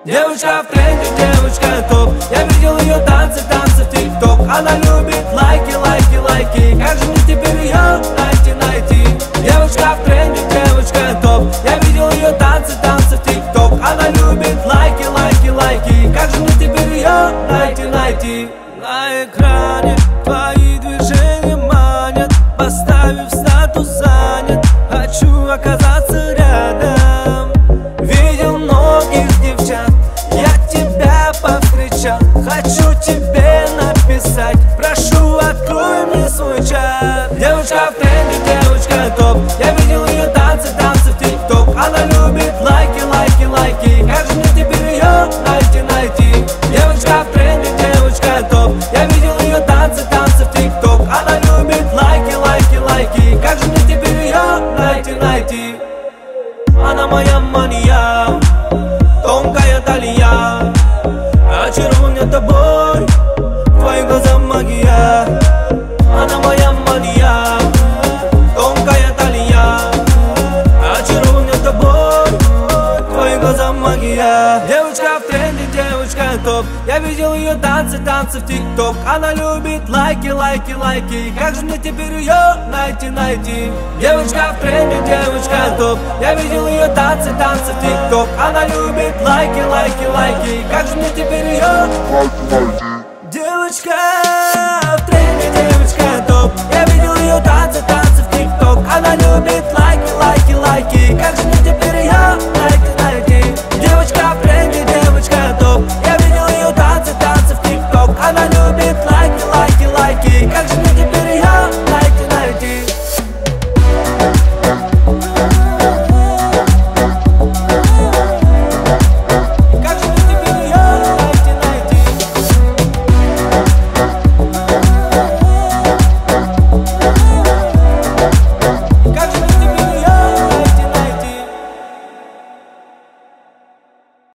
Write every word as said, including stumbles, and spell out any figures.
Девочка в тренде, девочка топ. Я видел ее танцы, танцы в тик-ток. Она любит лайки, лайки, лайки. Как же мне теперь ее найти, найти? Девочка в тренде, девочка топ. Я видел ее танцы, танцы в тик-ток. Она любит лайки, лайки, лайки. Как же мне теперь ее найти, найти? На экране твои движения манят, поставив статус занят. Хочу оказаться рядом. Видел многих девчат, я тебя повстречал. Хочу тебе написать, прошу, открой мне свой чат. Девочка в тренде, девочка топ. Я видел ее танцы, танцы в тик-ток. Она любит лайки, лайки, лайки. Как же мне теперь ее найти, найти? Девочка в тренде, девочка топ. Я видел ее танцы, танцы в тик-ток. Она любит лайки, лайки, лайки. Как же мне теперь ее найти, найти? Она моя мания, тонкая талия. Очарован меня тобой, твои глаза магия. Она моя мания, тонкая талия. Очарован меня тобой, твои глаза магия. Девочка в тренде, девочка топ. Я видел ее танцы, танцы в тик-ток. Она любит лайки, лайки, лайки. Как же мне теперь ее найти, найти? Девочка в тренде, девочка топ. Я видел ее танцы, танцы в тик-ток. Она любит лайки, лайки, лайки. Как же мне теперь ее найти, найти? Девочка